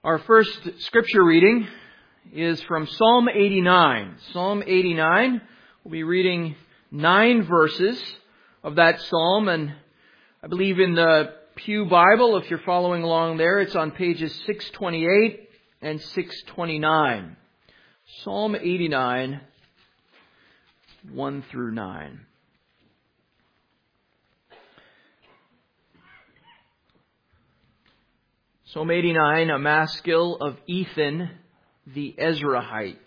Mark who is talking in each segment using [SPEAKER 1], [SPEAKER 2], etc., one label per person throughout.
[SPEAKER 1] Our first scripture reading is from Psalm 89. Psalm 89, we'll be reading 9 verses of that psalm, and I believe in the Pew Bible, if you're following along there, it's on pages 628 and 629. Psalm 89, 1 through 9. Psalm 89, a maskil of Ethan the Ezrahite.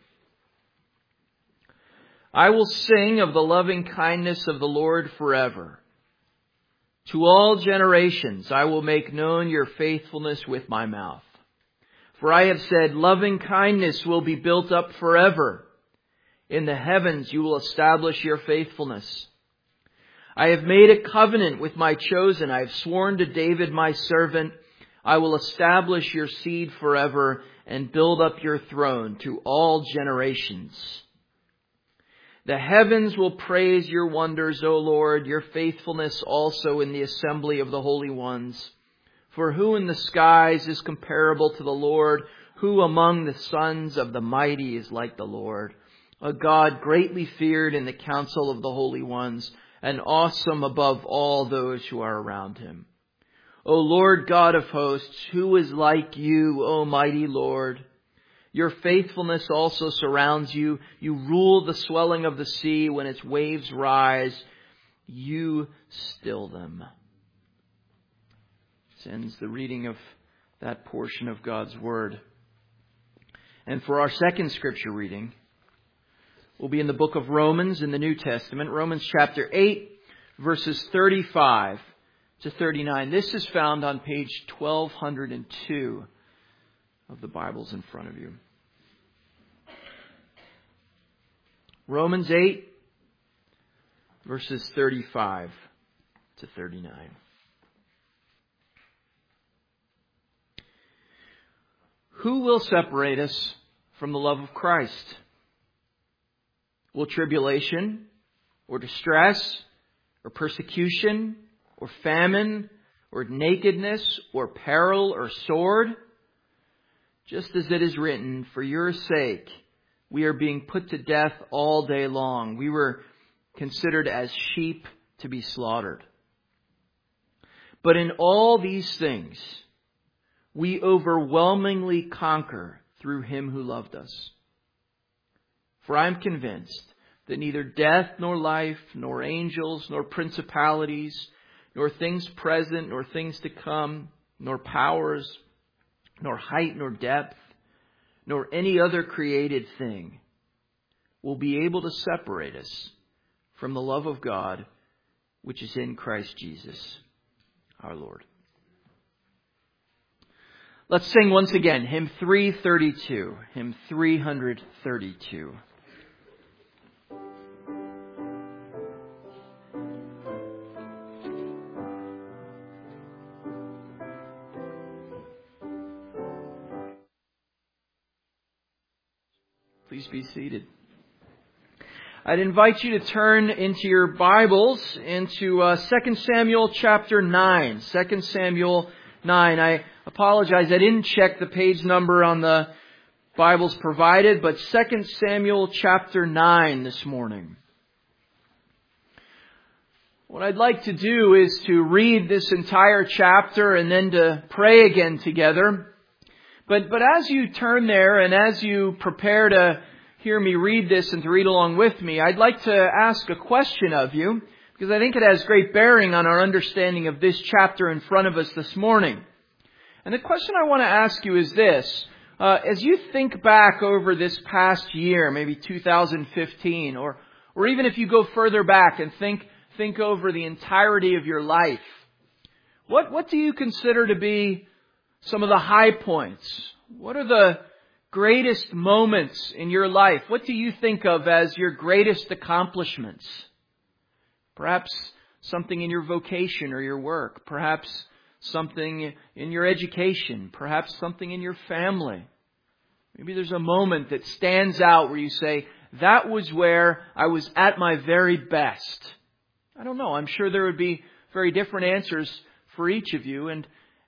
[SPEAKER 1] I will sing of the loving kindness of the Lord forever. To all generations I will make known your faithfulness with my mouth. For I have said, loving kindness will be built up forever. In the heavens you will establish your faithfulness. I have made a covenant with my chosen. I have sworn to David my servant, I will establish your seed forever and build up your throne to all generations. The heavens will praise your wonders, O Lord, your faithfulness also in the assembly of the holy ones. For who in the skies is comparable to the Lord? Who among the sons of the mighty is like the Lord? A God greatly feared in the council of the holy ones, and awesome above all those who are around him. O Lord God of hosts, who is like you, O mighty Lord? Your faithfulness also surrounds you. You rule the swelling of the sea. When its waves rise, you still them. This ends the reading of that portion of God's Word. And for our second scripture reading, we'll be in the book of Romans in the New Testament, Romans chapter 8, verses 35 to 39. This is found on page 1202 of the Bibles in front of you. Romans 8, verses 35 to 39. Who will separate us from the love of Christ? Will tribulation, or distress, or persecution, or famine, or nakedness, or peril, or sword? Just as it is written, for your sake we are being put to death all day long. We were considered as sheep to be slaughtered. But in all these things we overwhelmingly conquer through him who loved us. For I am convinced that neither death nor life, nor angels, nor principalities, nor things present, nor things to come, nor powers, nor height, nor depth, nor any other created thing will be able to separate us from the love of God, which is in Christ Jesus, our Lord. Let's sing once again, hymn 332, hymn 332. Please be seated. I'd invite you to turn into your Bibles into 2 Samuel chapter 9. 2 Samuel 9. I apologize, I didn't check the page number on the Bibles provided, but 2 Samuel chapter 9 this morning. What I'd like to do is to read this entire chapter and then to pray again together. But as you turn there and as you prepare to hear me read this and to read along with me, I'd like to ask a question of you, because I think it has great bearing on our understanding of this chapter in front of us this morning. And the question I want to ask you is this. As you think back over this past year, maybe 2015, or even if you go further back and think over the entirety of your life, what do you consider to be some of the high points? What are the greatest moments in your life? What do you think of as your greatest accomplishments? Perhaps something in your vocation or your work. Perhaps something in your education. Perhaps something in your family. Maybe there's a moment that stands out where you say, that was where I was at my very best. I don't know. I'm sure there would be very different answers for each of you. And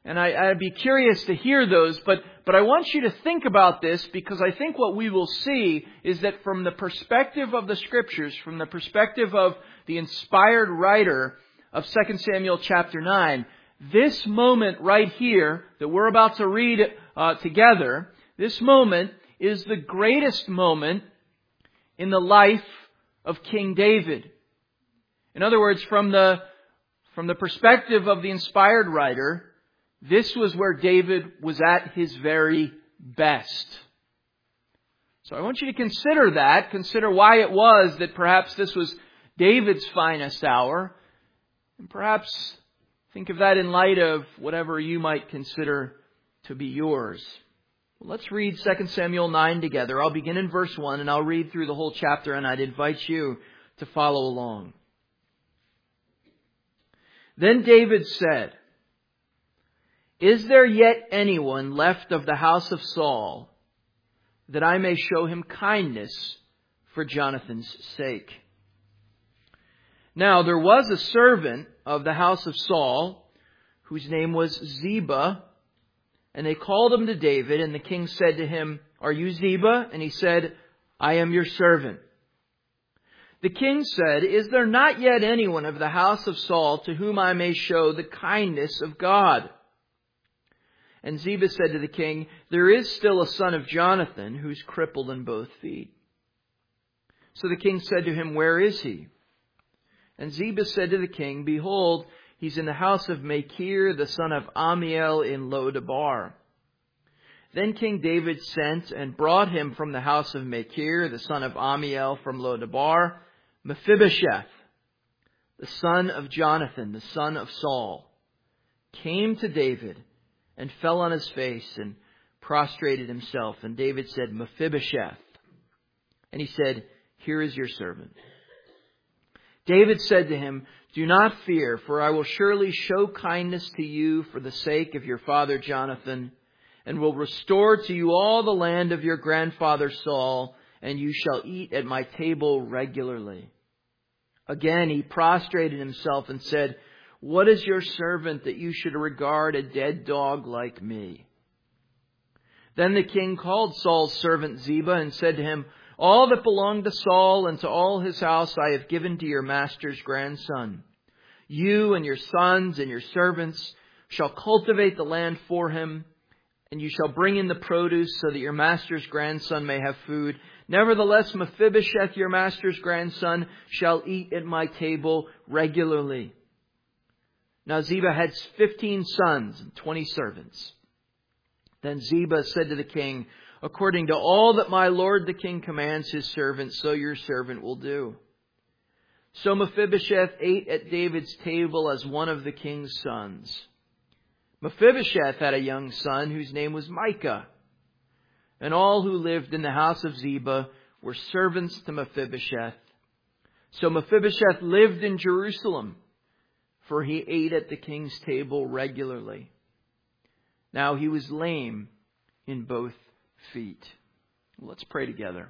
[SPEAKER 1] And I'd be curious to hear those, but I want you to think about this, because I think what we will see is that from the perspective of the Scriptures, from the perspective of the inspired writer of 2 Samuel chapter 9, this moment right here that we're about to read together, this moment is the greatest moment in the life of King David. In other words, from the perspective of the inspired writer, this was where David was at his very best. So I want you to consider that. Consider why it was that perhaps this was David's finest hour. And perhaps think of that in light of whatever you might consider to be yours. Well, let's read 2 Samuel 9 together. I'll begin in verse 1 and I'll read through the whole chapter, and I'd invite you to follow along. Then David said, "Is there yet anyone left of the house of Saul, that I may show him kindness for Jonathan's sake?" Now there was a servant of the house of Saul, whose name was Ziba, and they called him to David, and the king said to him, "Are you Ziba?" And he said, "I am your servant." The king said, "Is there not yet anyone of the house of Saul to whom I may show the kindness of God?" And Ziba said to the king, "There is still a son of Jonathan who's crippled in both feet." So the king said to him, "Where is he?" And Ziba said to the king, "Behold, he's in the house of Machir, the son of Ammiel in Lo-debar." Then King David sent and brought him from the house of Machir, the son of Ammiel from Lo-debar, Mephibosheth, the son of Jonathan, the son of Saul, came to David and fell on his face and prostrated himself. And David said, "Mephibosheth." And he said, "Here is your servant." David said to him, "Do not fear, for I will surely show kindness to you for the sake of your father Jonathan, and will restore to you all the land of your grandfather Saul, and you shall eat at my table regularly." Again he prostrated himself and said, "What is your servant that you should regard a dead dog like me?" Then the king called Saul's servant Ziba and said to him, "All that belonged to Saul and to all his house I have given to your master's grandson. You and your sons and your servants shall cultivate the land for him, and you shall bring in the produce so that your master's grandson may have food. Nevertheless, Mephibosheth, your master's grandson, shall eat at my table regularly." Now Ziba had 15 sons and 20 servants. Then Ziba said to the king, "According to all that my lord the king commands his servant, so your servant will do." So Mephibosheth ate at David's table as one of the king's sons. Mephibosheth had a young son whose name was Micah. And all who lived in the house of Ziba were servants to Mephibosheth. So Mephibosheth lived in Jerusalem, for he ate at the king's table regularly. Now he was lame in both feet. Let's pray together.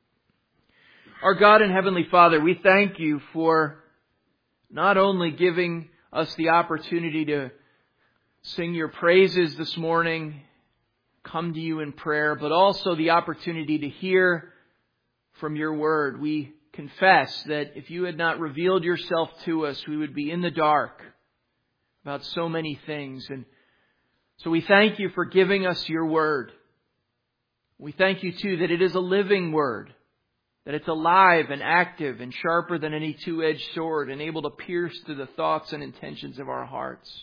[SPEAKER 1] Our God and Heavenly Father, we thank you for not only giving us the opportunity to sing your praises this morning, come to you in prayer, but also the opportunity to hear from your word. We confess that if you had not revealed yourself to us, we would be in the dark about so many things. And so we thank you for giving us your word. We thank you too that it is a living word, that it's alive and active and sharper than any two-edged sword and able to pierce through the thoughts and intentions of our hearts.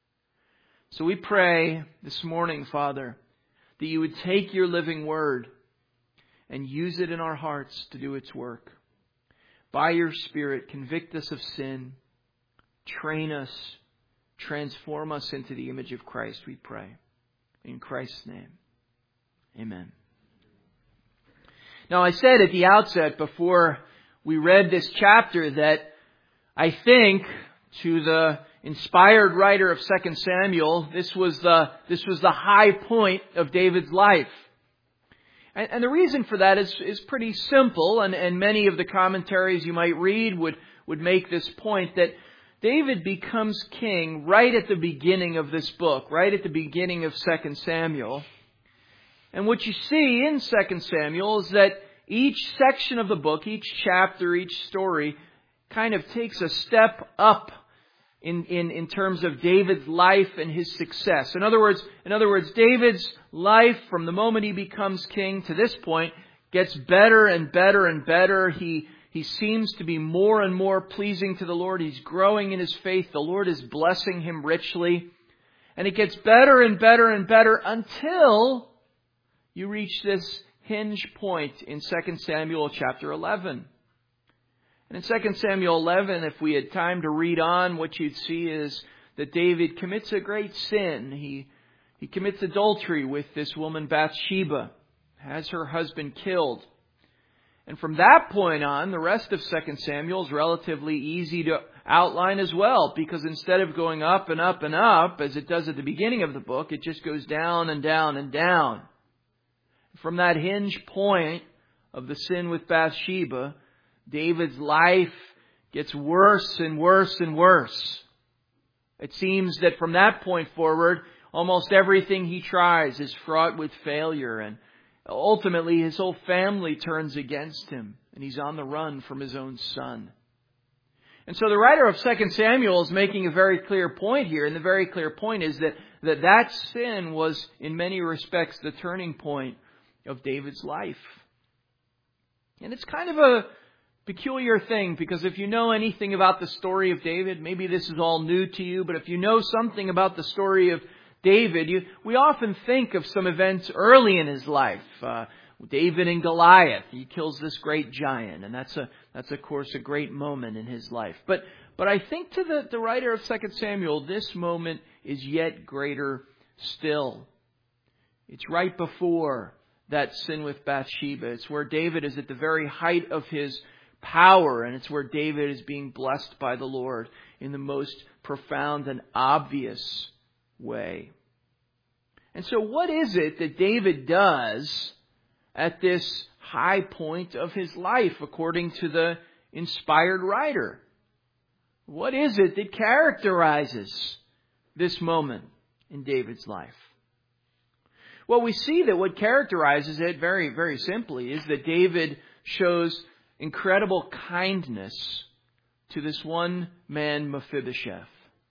[SPEAKER 1] So we pray this morning, Father, that you would take your living word and use it in our hearts to do its work. By your Spirit, convict us of sin, train us, transform us into the image of Christ, we pray. In Christ's name, amen. Now, I said at the outset before we read this chapter that I think to the inspired writer of 2 Samuel, this was the high point of David's life. And the reason for that is pretty simple, and many of the commentaries you might read would make this point, that David becomes king right at the beginning of this book, right at the beginning of 2 Samuel. And what you see in 2 Samuel is that each section of the book, each chapter, each story kind of takes a step up in terms of David's life and his success. In other words, David's life from the moment he becomes king to this point gets better and better and better. He seems to be more and more pleasing to the Lord. He's growing in his faith. The Lord is blessing him richly. And it gets better and better and better until you reach this hinge point in 2 Samuel chapter 11. And in 2 Samuel 11, if we had time to read on, what you'd see is that David commits a great sin. He commits adultery with this woman Bathsheba, has her husband killed. And from that point on, the rest of 2 Samuel is relatively easy to outline as well, because instead of going up and up and up, as it does at the beginning of the book, it just goes down and down and down. From that hinge point of the sin with Bathsheba, David's life gets worse and worse and worse. It seems that from that point forward, almost everything he tries is fraught with failure, and ultimately his whole family turns against him, and he's on the run from his own son. And so the writer of 2 Samuel is making a very clear point here, and the very clear point is that sin was in many respects the turning point of David's life. And it's kind of a peculiar thing, because if you know anything about the story of David, maybe this is all new to you, but if you know something about the story of David, we often think of some events early in his life. David and Goliath, he kills this great giant, and that's of course a great moment in his life. But I think to the writer of 2 Samuel, this moment is yet greater still. It's right before that sin with Bathsheba. It's where David is at the very height of his power, and it's where David is being blessed by the Lord in the most profound and obvious way. And so what is it that David does at this high point of his life, according to the inspired writer? What is it that characterizes this moment in David's life? Well, we see that what characterizes it very, very simply is that David shows incredible kindness to this one man, Mephibosheth.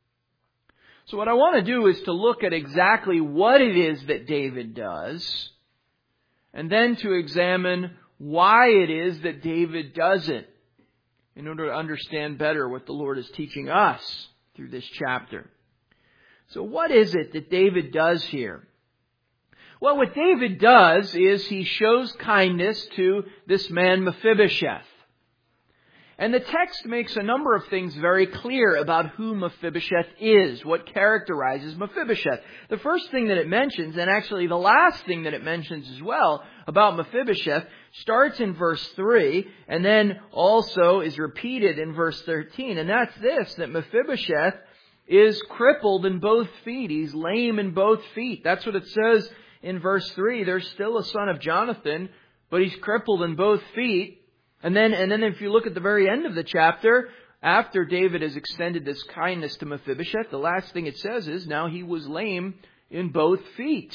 [SPEAKER 1] So what I want to do is to look at exactly what it is that David does, and then to examine why it is that David does it, in order to understand better what the Lord is teaching us through this chapter. So what is it that David does here? Well, what David does is he shows kindness to this man Mephibosheth. And the text makes a number of things very clear about who Mephibosheth is, what characterizes Mephibosheth. The first thing that it mentions, and actually the last thing that it mentions as well about Mephibosheth, starts in verse 3 and then also is repeated in verse 13. And that's this, that Mephibosheth is crippled in both feet. He's lame in both feet. That's what it says in verse 3. There's still a son of Jonathan, but he's crippled in both feet. And then if you look at the very end of the chapter, after David has extended this kindness to Mephibosheth, the last thing it says is, now he was lame in both feet.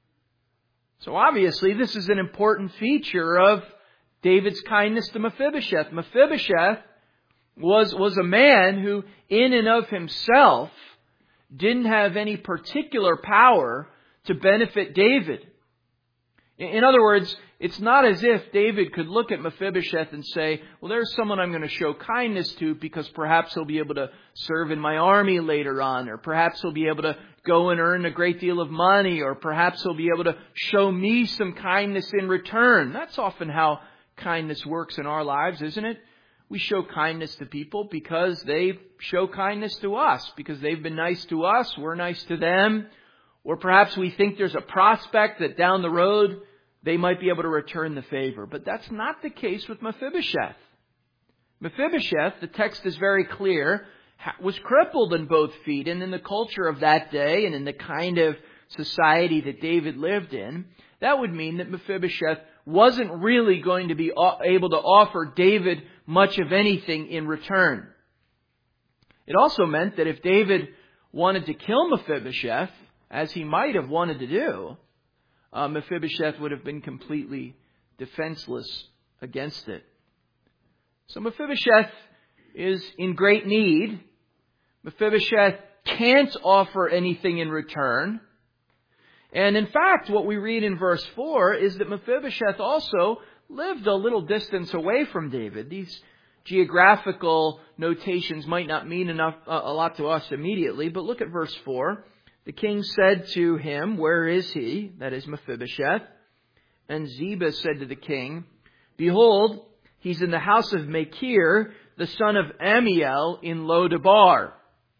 [SPEAKER 1] So obviously this is an important feature of David's kindness to Mephibosheth. Mephibosheth was a man who in and of himself didn't have any particular power to benefit David. In other words, it's not as if David could look at Mephibosheth and say, well, there's someone I'm going to show kindness to because perhaps he'll be able to serve in my army later on, or perhaps he'll be able to go and earn a great deal of money, or perhaps he'll be able to show me some kindness in return. That's often how kindness works in our lives, isn't it? We show kindness to people because they show kindness to us, because they've been nice to us, we're nice to them, or perhaps we think there's a prospect that down the road they might be able to return the favor. But that's not the case with Mephibosheth. Mephibosheth, the text is very clear, was crippled in both feet. And in the culture of that day and in the kind of society that David lived in, that would mean that Mephibosheth wasn't really going to be able to offer David much of anything in return. It also meant that if David wanted to kill Mephibosheth, as he might have wanted to do, Mephibosheth would have been completely defenseless against it. So Mephibosheth is in great need. Mephibosheth can't offer anything in return. And in fact, what we read in verse 4 is that Mephibosheth also lived a little distance away from David. These geographical notations might not mean a lot to us immediately, but look at verse 4. The king said to him, "Where is he?" That is Mephibosheth. And Ziba said to the king, "Behold, he's in the house of Machir, the son of Amiel, in Lo-debar."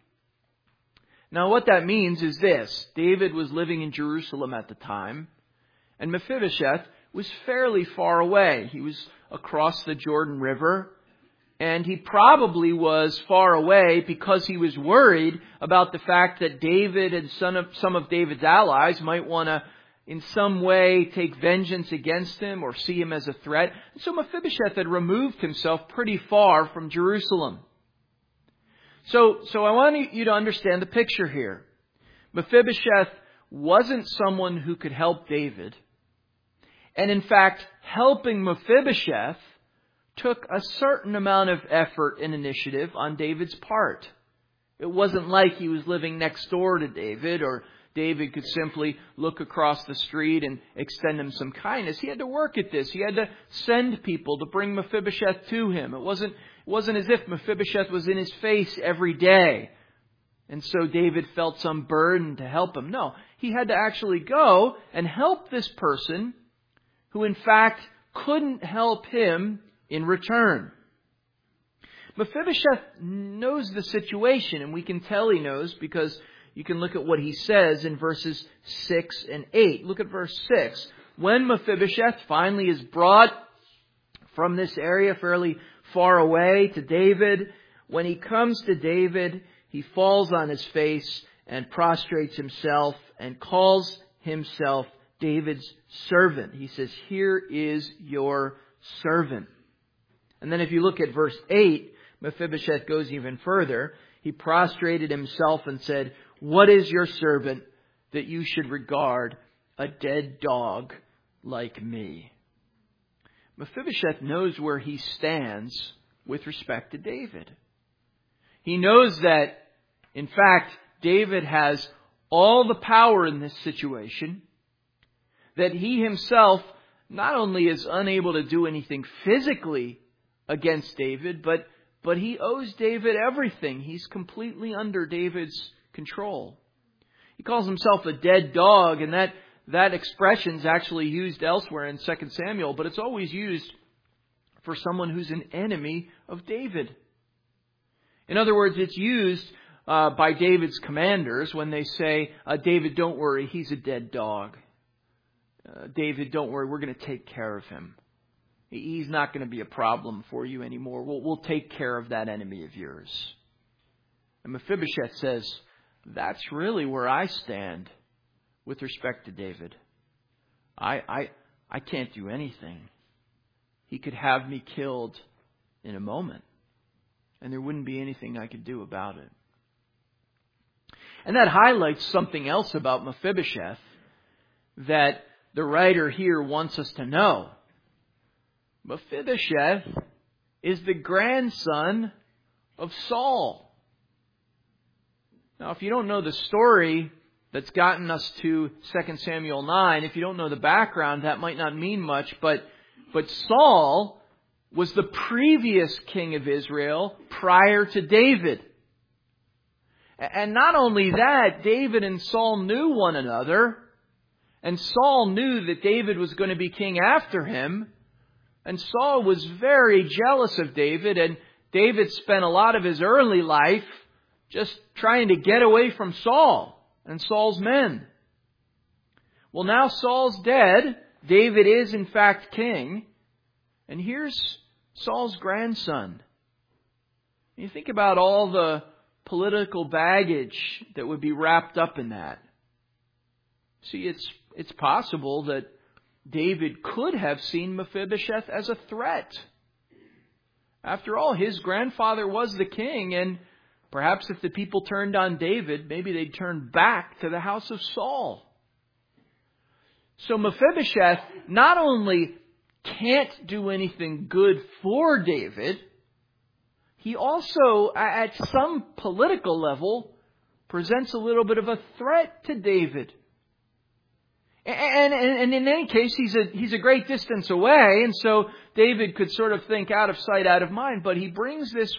[SPEAKER 1] Now what that means is this. David was living in Jerusalem at the time, and Mephibosheth was fairly far away. He was across the Jordan River, and he probably was far away because he was worried about the fact that David and some of David's allies might want to in some way take vengeance against him or see him as a threat. And so Mephibosheth had removed himself pretty far from Jerusalem. So I want you to understand the picture here. Mephibosheth wasn't someone who could help David. And in fact, helping Mephibosheth took a certain amount of effort and initiative on David's part. It wasn't like he was living next door to David, or David could simply look across the street and extend him some kindness. He had to work at this. He had to send people to bring Mephibosheth to him. It wasn't as if Mephibosheth was in his face every day, and so David felt some burden to help him. No, he had to actually go and help this person who in fact couldn't help him in return. Mephibosheth knows the situation, and we can tell he knows because you can look at what he says in verses 6 and 8. Look at verse 6. When Mephibosheth finally is brought from this area fairly far away to David, when he comes to David, he falls on his face and prostrates himself and calls himself David's servant. He says, "Here is your servant." And then if you look at verse 8, Mephibosheth goes even further. He prostrated himself and said, "What is your servant that you should regard a dead dog like me?" Mephibosheth knows where he stands with respect to David. He knows that, in fact, David has all the power in this situation, that he himself not only is unable to do anything physically against David, but he owes David everything. He's completely under David's control. He calls himself a dead dog, and that expression is actually used elsewhere in 2 Samuel, but it's always used for someone who's an enemy of David. In other words, it's used by David's commanders when they say, "David, don't worry, he's a dead dog. David, don't worry, we're going to take care of him. He's not going to be a problem for you anymore. We'll take care of that enemy of yours." And Mephibosheth says, "That's really where I stand with respect to David. I can't do anything. He could have me killed in a moment, and there wouldn't be anything I could do about it." And that highlights something else about Mephibosheth that the writer here wants us to know. Mephibosheth is the grandson of Saul. Now, if you don't know the story that's gotten us to 2 Samuel 9, if you don't know the background, that might not mean much, but Saul was the previous king of Israel prior to David. And not only that, David and Saul knew one another, and Saul knew that David was going to be king after him. And Saul was very jealous of David, and David spent a lot of his early life just trying to get away from Saul and Saul's men. Well, now Saul's dead. David is in fact king. And here's Saul's grandson. You think about all the political baggage that would be wrapped up in that. See, it's possible that David could have seen Mephibosheth as a threat. After all, his grandfather was the king, and Perhaps if the people turned on David, maybe they'd turn back to the house of Saul. So Mephibosheth not only can't do anything good for David, he also, at some political level, presents a little bit of a threat to David. And in any case, he's a great distance away, and so David could sort of think out of sight, out of mind. But he brings this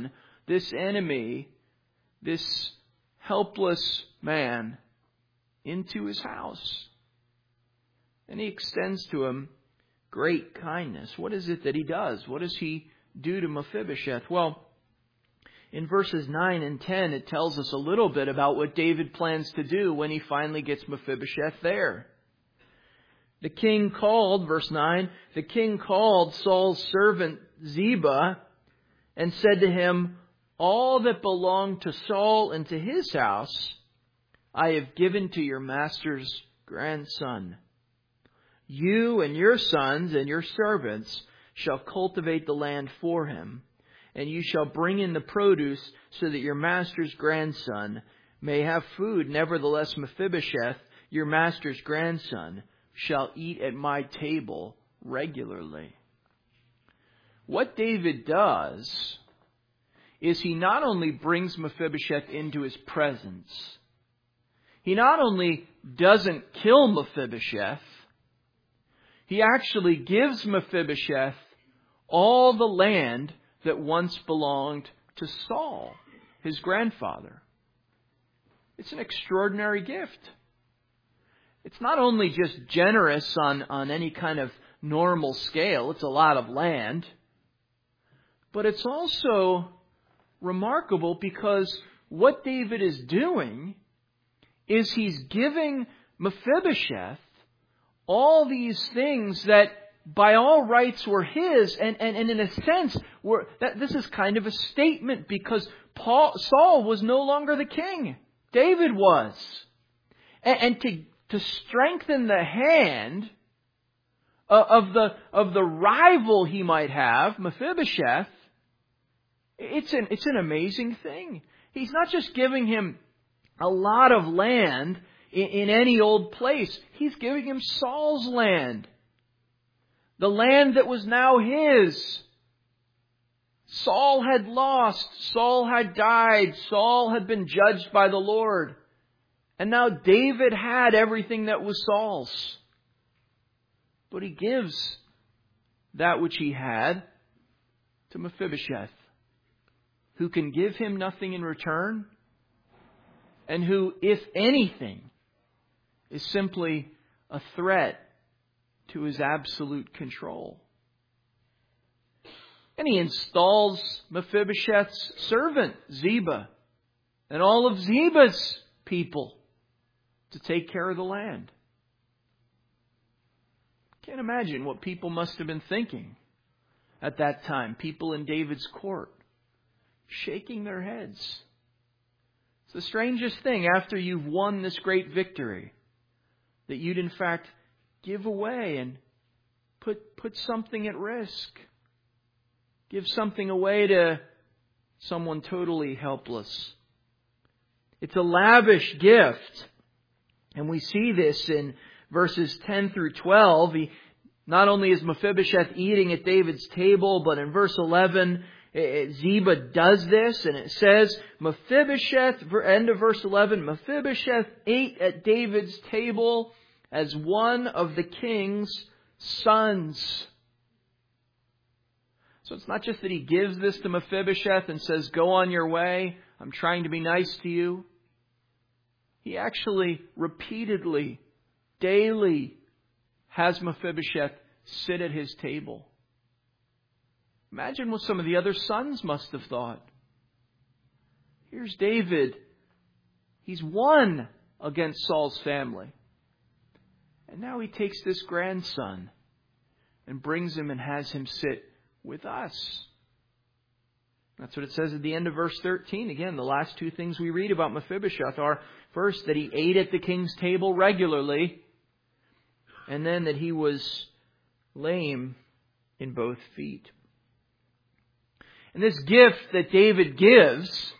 [SPEAKER 1] enemy, this helpless man, into his house. And he extends to him great kindness. What is it that he does? What does he do to Mephibosheth? Well, in verses 9 and 10, it tells us a little bit about what David plans to do when he finally gets Mephibosheth there. The king called, verse 9, the king called Saul's servant Ziba and said to him, all that belonged to Saul and to his house I have given to your master's grandson. You and your sons and your servants shall cultivate the land for him, and you shall bring in the produce so that your master's grandson may have food. Nevertheless, Mephibosheth, your master's grandson, shall eat at my table regularly. What David does is he not only brings Mephibosheth into his presence, he not only doesn't kill Mephibosheth, he actually gives Mephibosheth all the land that once belonged to Saul, his grandfather. It's an extraordinary gift. It's not only just generous on any kind of normal scale, it's a lot of land, but it's also remarkable because what David is doing is he's giving Mephibosheth all these things that by all rights were his, and in a sense, this is kind of a statement because Saul was no longer the king. David was. And to strengthen the hand of the rival he might have, Mephibosheth, it's an amazing thing. He's not just giving him a lot of land in any old place. He's giving him Saul's land. The land that was now his. Saul had lost. Saul had died. Saul had been judged by the Lord. And now David had everything that was Saul's. But he gives that which he had to Mephibosheth, who can give him nothing in return, and who, if anything, is simply a threat to his absolute control. And he installs Mephibosheth's servant, Ziba, and all of Ziba's people to take care of the land. Can't imagine what people must have been thinking at that time. People in David's court, shaking their heads. It's the strangest thing after you've won this great victory, that you'd in fact give away and put something at risk. Give something away to someone totally helpless. It's a lavish gift. And we see this in verses 10 through 12. Not only is Mephibosheth eating at David's table, but in verse 11, Ziba does this. And it says, Mephibosheth, end of verse 11, Mephibosheth ate at David's table as one of the king's sons. So it's not just that he gives this to Mephibosheth and says, go on your way, I'm trying to be nice to you. He actually repeatedly, daily, has Mephibosheth sit at his table. Imagine what some of the other sons must have thought. Here's David. He's won against Saul's family. And now he takes this grandson and brings him and has him sit with us. That's what it says at the end of verse 13. Again, the last two things we read about Mephibosheth are, first, that he ate at the king's table regularly, and then that he was lame in both feet. And this gift that David gives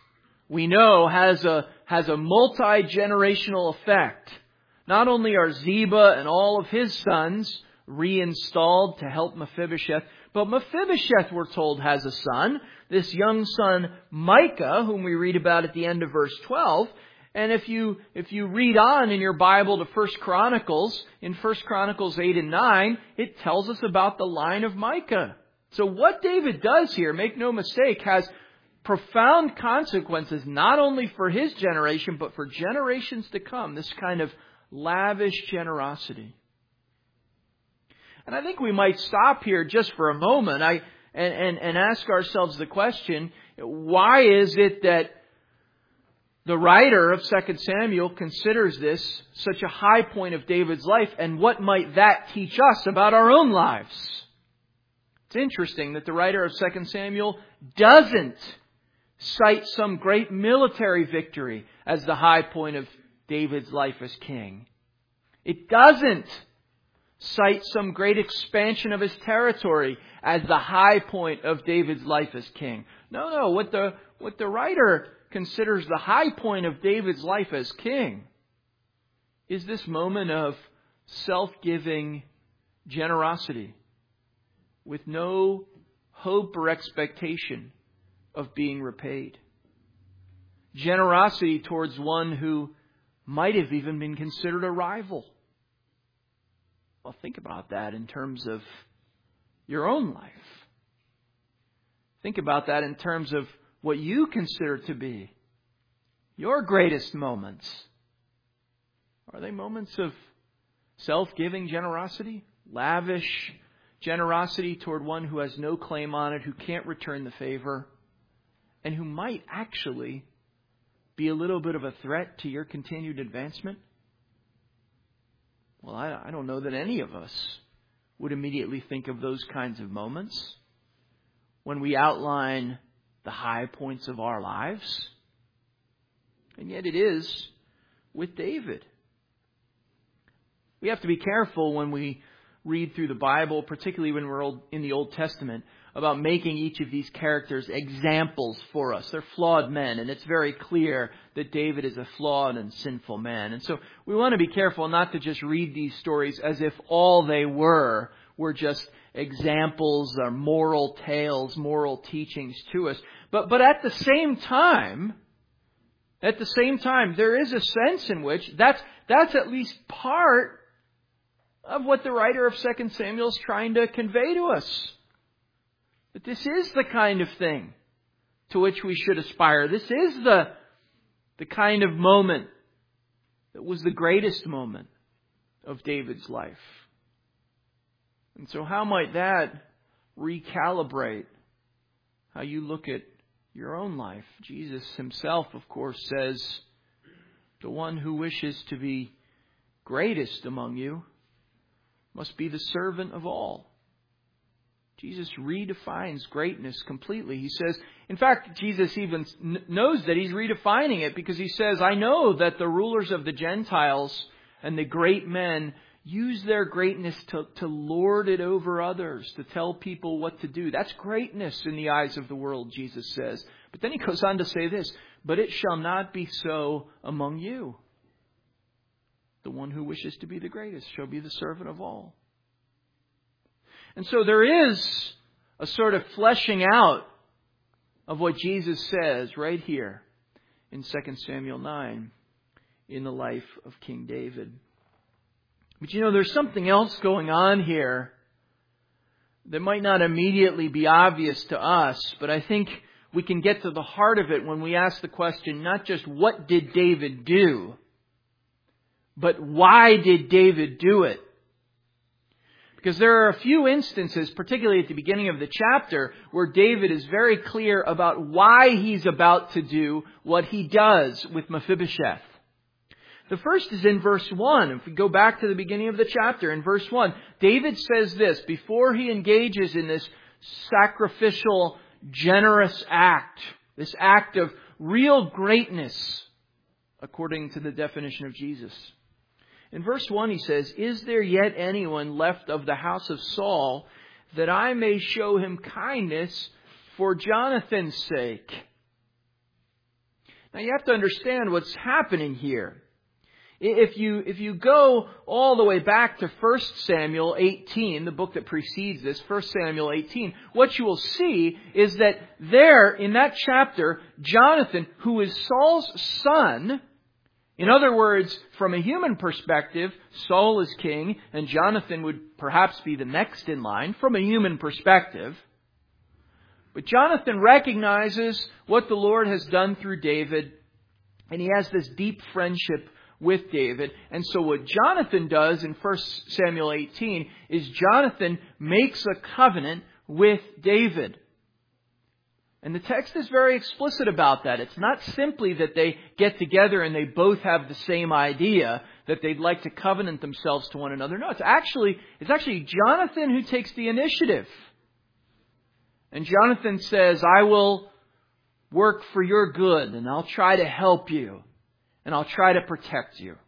[SPEAKER 1] we know has a multi-generational effect. Not only are Ziba and all of his sons reinstalled to help Mephibosheth, but Mephibosheth, we're told, has a son, this young son Micah, whom we read about at the end of verse 12. And if you read on in your Bible to 1 Chronicles, in 1 Chronicles 8 and 9, it tells us about the line of Micah. So what David does here, make no mistake, has profound consequences not only for his generation, but for generations to come. This kind of lavish generosity. And I think we might stop here just for a moment and ask ourselves the question, why is it that the writer of 2 Samuel considers this such a high point of David's life, and what might that teach us about our own lives? It's interesting that the writer of 2 Samuel doesn't cite some great military victory as the high point of David's life as king. It doesn't cite some great expansion of his territory as the high point of David's life as king. No. What the writer considers the high point of David's life as king is this moment of self-giving generosity with no hope or expectation of being repaid. Generosity towards one who might have even been considered a rival. Well, think about that in terms of your own life. Think about that in terms of what you consider to be your greatest moments. Are they moments of self-giving generosity? Lavish generosity toward one who has no claim on it, who can't return the favor, and who might actually be a little bit of a threat to your continued advancement? Well, I don't know that any of us would immediately think of those kinds of moments when we outline the high points of our lives. And yet it is with David. We have to be careful when we read through the Bible, particularly when we're in the Old Testament, about making each of these characters examples for us. They're flawed men, and it's very clear that David is a flawed and sinful man. And so we want to be careful not to just read these stories as if all they were just examples or moral tales, moral teachings to us. But at the same time, there is a sense in which that's at least part of what the writer of 2 Samuel is trying to convey to us. That this is the kind of thing to which we should aspire. This is the kind of moment that was the greatest moment of David's life. And so how might that recalibrate how you look at your own life? Jesus himself, of course, says, the one who wishes to be greatest among you must be the servant of all. Jesus redefines greatness completely. He says, in fact, Jesus even knows that he's redefining it, because he says, I know that the rulers of the Gentiles and the great men use their greatness to lord it over others, to tell people what to do. That's greatness in the eyes of the world, Jesus says. But then he goes on to say this, but it shall not be so among you. The one who wishes to be the greatest shall be the servant of all. And so there is a sort of fleshing out of what Jesus says right here in 2 Samuel 9 in the life of King David. But there's something else going on here that might not immediately be obvious to us, but I think we can get to the heart of it when we ask the question, not just what did David do, but why did David do it? Because there are a few instances, particularly at the beginning of the chapter, where David is very clear about why he's about to do what he does with Mephibosheth. The first is in verse 1. If we go back to the beginning of the chapter, in verse 1, David says this, before he engages in this sacrificial, generous act, this act of real greatness, according to the definition of Jesus. In verse 1 he says, is there yet anyone left of the house of Saul, that I may show him kindness for Jonathan's sake? Now you have to understand what's happening here. If you go all the way back to 1 Samuel 18, the book that precedes this, 1 Samuel 18, what you will see is that there, in that chapter, Jonathan, who is Saul's son, in other words, from a human perspective, Saul is king, and Jonathan would perhaps be the next in line, from a human perspective. But Jonathan recognizes what the Lord has done through David, and he has this deep friendship with David. And so what Jonathan does in 1 Samuel 18 is Jonathan makes a covenant with David. And the text is very explicit about that. It's not simply that they get together and they both have the same idea that they'd like to covenant themselves to one another. No, it's actually Jonathan who takes the initiative. And Jonathan says, I will work for your good, and I'll try to help you, and I'll try to protect you.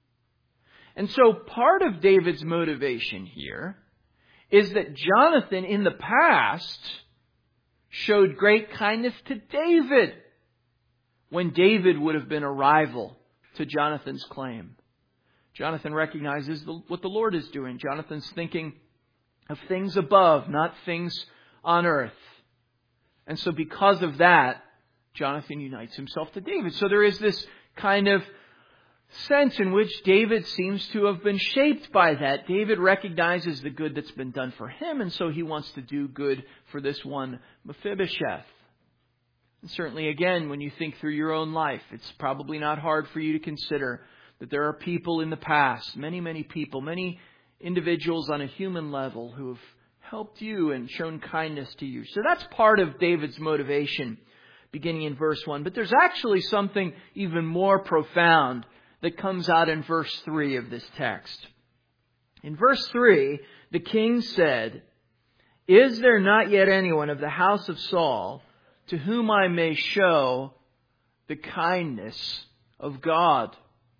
[SPEAKER 1] And so part of David's motivation here is that Jonathan in the past showed great kindness to David when David would have been a rival to Jonathan's claim. Jonathan recognizes what the Lord is doing. Jonathan's thinking of things above, not things on earth. And so because of that, Jonathan unites himself to David. So there is this kind of sense in which David seems to have been shaped by that. David recognizes the good that's been done for him, and so he wants to do good for this one Mephibosheth. And certainly, again, when you think through your own life, it's probably not hard for you to consider that there are people in the past, many people, many individuals on a human level who have helped you and shown kindness to you. So that's part of David's motivation, beginning in verse 1. But there's actually something even more profound that comes out in verse 3 of this text. In verse 3, the king said, "Is there not yet anyone of the house of Saul to whom I may show the kindness of God?"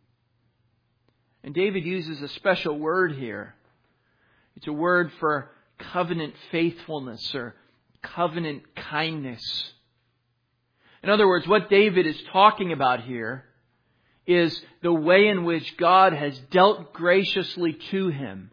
[SPEAKER 1] And David uses a special word here. It's a word for covenant faithfulness or covenant kindness. In other words, what David is talking about here is the way in which God has dealt graciously to him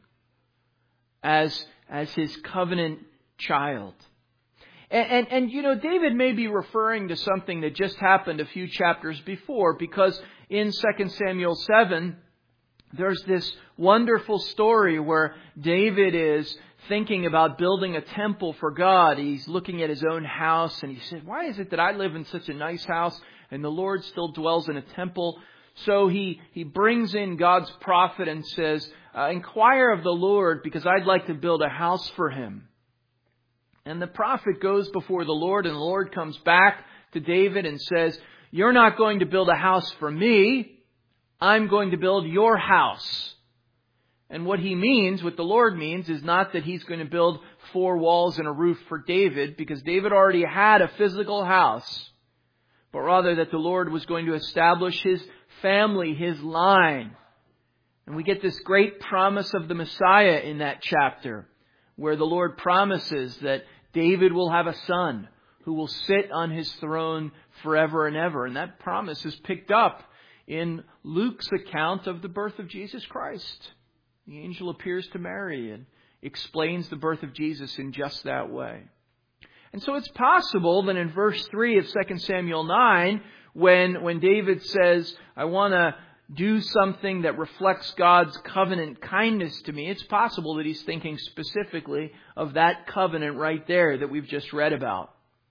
[SPEAKER 1] as his covenant child. And you know, David may be referring to something that just happened a few chapters before, because in 2 Samuel 7, there's this wonderful story where David is thinking about building a temple for God. He's looking at his own house and he said, why is it that I live in such a nice house and the Lord still dwells in a temple? So he brings in God's prophet and says, inquire of the Lord, because I'd like to build a house for him. And the prophet goes before the Lord, and the Lord comes back to David and says, you're not going to build a house for me. I'm going to build your house. And what the Lord means is not that he's going to build 4 walls and a roof for David, because David already had a physical house, but rather that the Lord was going to establish his family, his line. And we get this great promise of the Messiah in that chapter, where the Lord promises that David will have a son who will sit on his throne forever and ever. And that promise is picked up in Luke's account of the birth of Jesus Christ. The angel appears to Mary and explains the birth of Jesus in just that way. And so it's possible that in verse 3 of 2 Samuel 9, when David says, I want to do something that reflects God's covenant kindness to me, it's possible that he's thinking specifically of that covenant right there that we've just read about.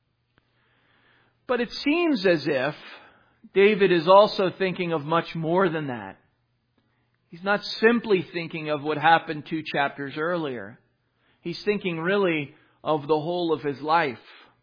[SPEAKER 1] But it seems as if David is also thinking of much more than that. He's not simply thinking of what happened 2 chapters earlier. He's thinking really of the whole of his life.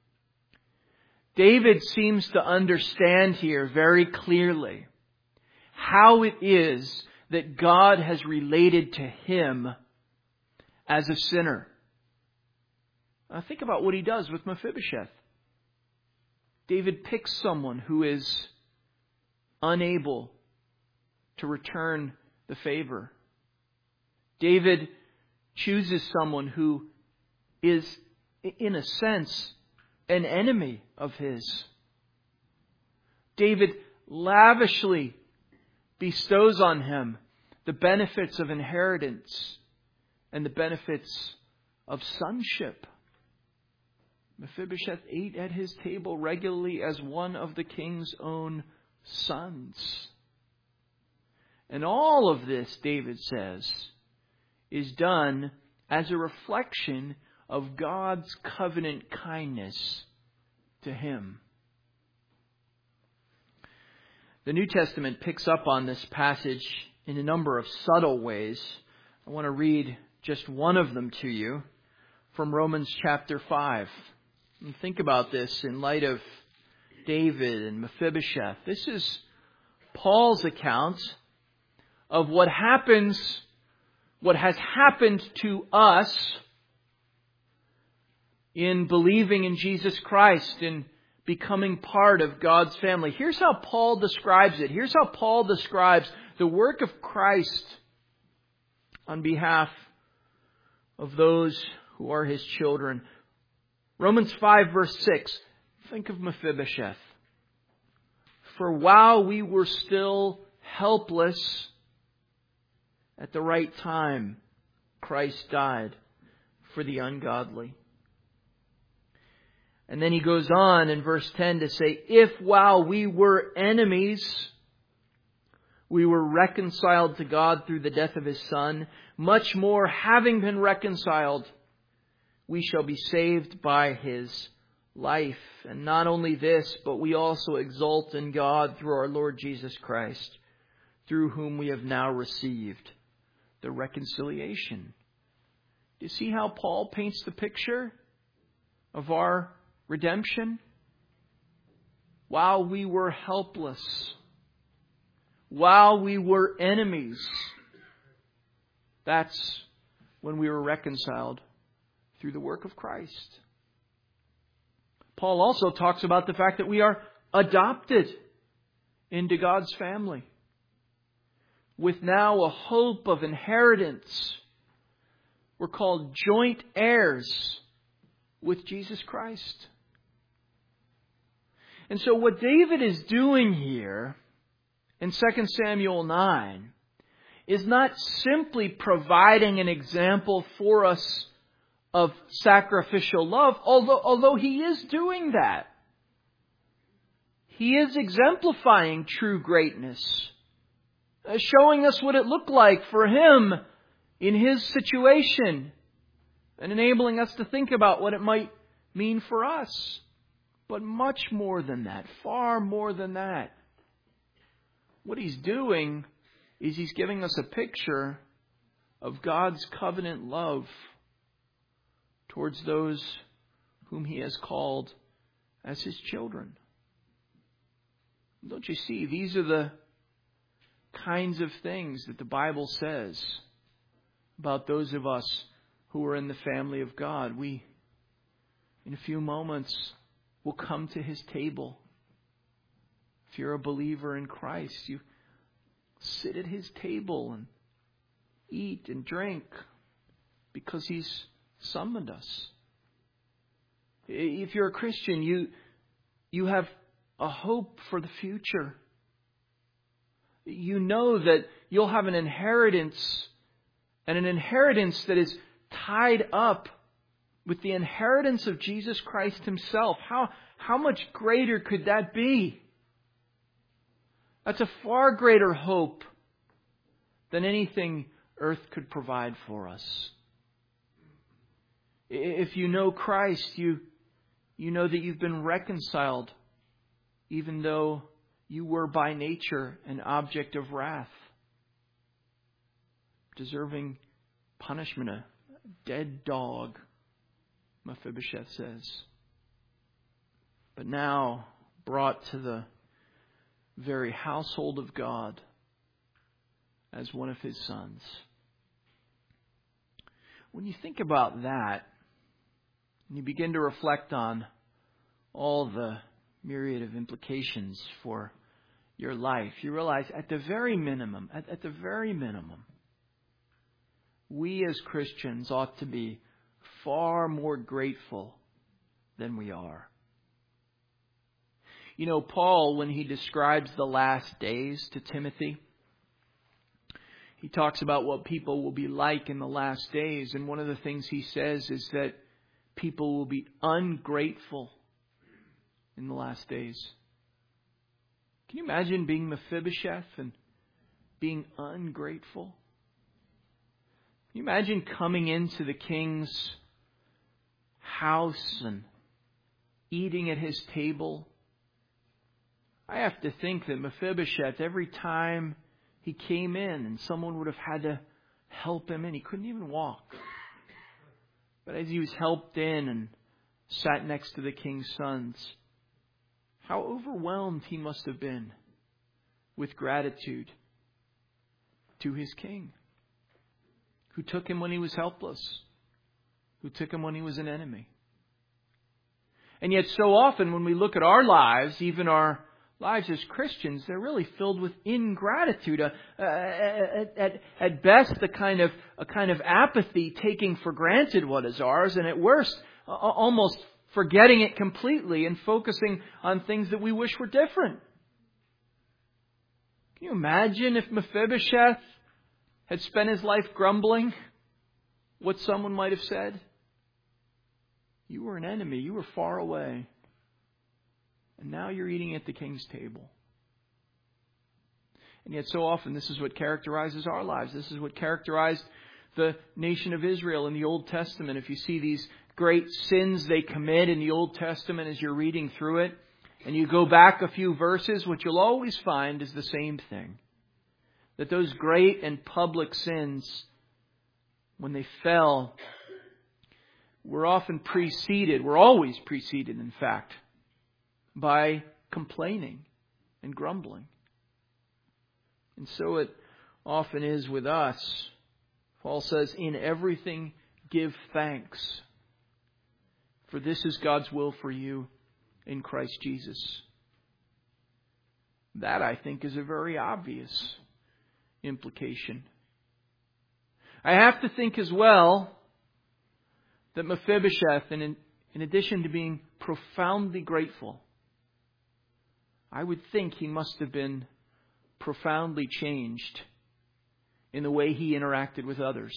[SPEAKER 1] David seems to understand here very clearly how it is that God has related to him as a sinner. Now think about what he does with Mephibosheth. David picks someone who is unable to return the favor. David chooses someone who is, in a sense, an enemy of his. David lavishly bestows on him the benefits of inheritance and the benefits of sonship. Mephibosheth ate at his table regularly as one of the king's own sons. And all of this, David says, is done as a reflection of God's covenant kindness to him. The New Testament picks up on this passage in a number of subtle ways. I want to read just one of them to you from Romans chapter 5. And think about this in light of David and Mephibosheth. This is Paul's account of what has happened to us in believing in Jesus Christ, in becoming part of God's family. Here's how Paul describes it. Here's how Paul describes the work of Christ on behalf of those who are his children. Romans 5 verse 6. Think of Mephibosheth. For while we were still helpless, at the right time, Christ died for the ungodly. And then he goes on in verse 10 to say, if while we were enemies, we were reconciled to God through the death of His Son, much more, having been reconciled, we shall be saved by His life. And not only this, but we also exult in God through our Lord Jesus Christ, through whom we have now received the reconciliation. Do you see how Paul paints the picture of our redemption? While we were helpless, while we were enemies, that's when we were reconciled through the work of Christ. Paul also talks about the fact that we are adopted into God's family with now a hope of inheritance. We're called joint heirs with Jesus Christ. And so what David is doing here in 2 Samuel 9 is not simply providing an example for us of sacrificial love, although he is doing that. He is exemplifying true greatness, showing us what it looked like for him in his situation, and enabling us to think about what it might mean for us. But much more than that, far more than that. What he's doing is he's giving us a picture of God's covenant love towards those whom He has called as His children. Don't you see? These are the kinds of things that the Bible says about those of us who are in the family of God. We, in a few moments, will come to His table. If you're a believer in Christ, you sit at His table and eat and drink because He's summoned us. If you're a Christian, you have a hope for the future. You know that you'll have an inheritance, and an inheritance that is tied up with the inheritance of Jesus Christ Himself. How much greater could that be? That's a far greater hope than anything earth could provide for us. If you know Christ, you know that you've been reconciled, even though you were by nature an object of wrath, deserving punishment, a dead dog, Mephibosheth says. But now brought to the very household of God as one of His sons. When you think about that, and you begin to reflect on all the myriad of implications for your life, you realize at the very minimum, we as Christians ought to be far more grateful than we are. You know, Paul, when he describes the last days to Timothy, he talks about what people will be like in the last days. And one of the things he says is that people will be ungrateful in the last days. Can you imagine being Mephibosheth and being ungrateful? Can you imagine coming into the king's house and eating at his table? I have to think that Mephibosheth, every time he came in and someone would have had to help him in, he couldn't even walk. But as he was helped in and sat next to the king's sons, how overwhelmed he must have been with gratitude to his king, who took him when he was helpless, who took him when he was an enemy. And yet so often when we look at our lives, even our lives as Christians, they're really filled with ingratitude. At best, a kind of apathy, taking for granted what is ours, and at worst, almost forgetting it completely and focusing on things that we wish were different. Can you imagine if Mephibosheth had spent his life grumbling, what someone might have said? You were an enemy. You were far away. And now you're eating at the king's table. And yet so often this is what characterizes our lives. This is what characterized the nation of Israel in the Old Testament. If you see these great sins they commit in the Old Testament as you're reading through it, and you go back a few verses, what you'll always find is the same thing. That those great and public sins, when they fell, were often preceded, were always preceded, in fact, by complaining and grumbling. And so it often is with us. Paul says, in everything give thanks, for this is God's will for you in Christ Jesus. That, I think, is a very obvious implication. I have to think as well that Mephibosheth, in addition to being profoundly grateful, I would think he must have been profoundly changed in the way he interacted with others.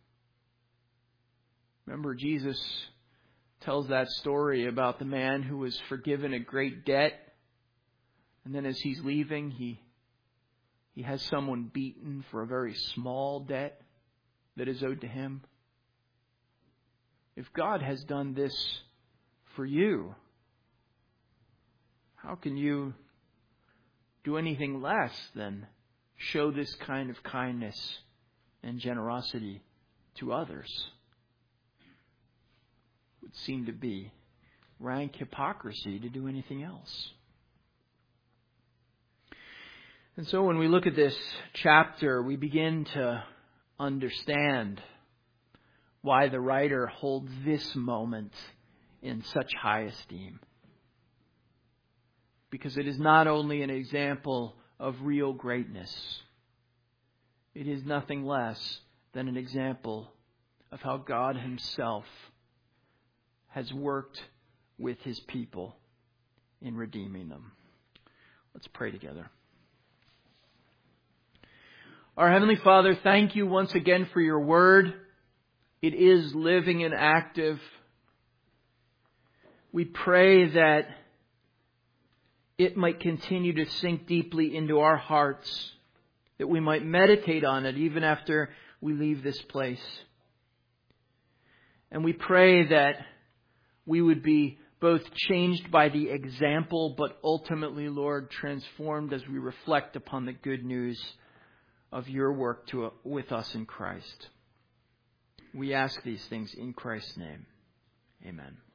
[SPEAKER 1] Remember, Jesus tells that story about the man who was forgiven a great debt, and then as he's leaving, he has someone beaten for a very small debt that is owed to him. If God has done this for you, how can you do anything less than show this kind of kindness and generosity to others? It would seem to be rank hypocrisy to do anything else. And so when we look at this chapter, we begin to understand why the writer holds this moment in such high esteem. Because it is not only an example of real greatness, it is nothing less than an example of how God Himself has worked with His people in redeeming them. Let's pray together. Our Heavenly Father, thank you once again for your word. It is living and active. We pray that it might continue to sink deeply into our hearts, that we might meditate on it even after we leave this place. And we pray that we would be both changed by the example, but ultimately, Lord, transformed as we reflect upon the good news of your work with us in Christ. We ask these things in Christ's name. Amen.